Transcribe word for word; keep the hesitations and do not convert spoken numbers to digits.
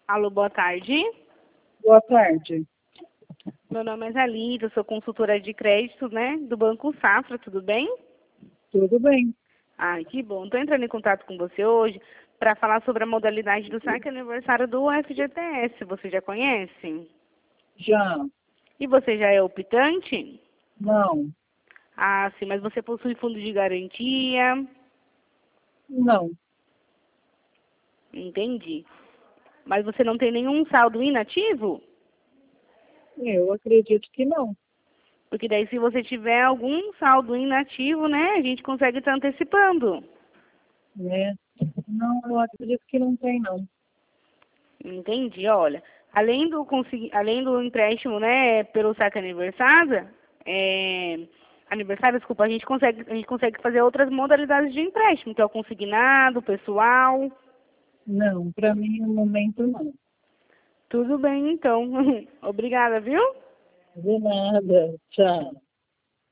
Alô, boa tarde. Boa tarde. Meu nome é Zalita, eu sou consultora de crédito, né, do Banco Safra, tudo bem? Tudo bem. Ai, que bom. Estou entrando em contato com você hoje para falar sobre a modalidade do saque aniversário do F G T S. Você já conhece? Já. E você já é optante? Não. Ah, sim, mas você possui fundo de garantia? Não. Entendi. Mas você não tem nenhum saldo inativo? Eu acredito que não. Porque daí se você tiver algum saldo inativo, né, a gente consegue estar antecipando. Né? Não, eu acredito que não tem, não. Entendi, olha. Além do, consegui- além do empréstimo, né, pelo saque aniversário, é, aniversário, desculpa, a gente consegue, a gente consegue fazer outras modalidades de empréstimo, que é o consignado, pessoal. Não, para mim, no momento, não. Tudo bem, então. Obrigada, viu? De nada. Tchau.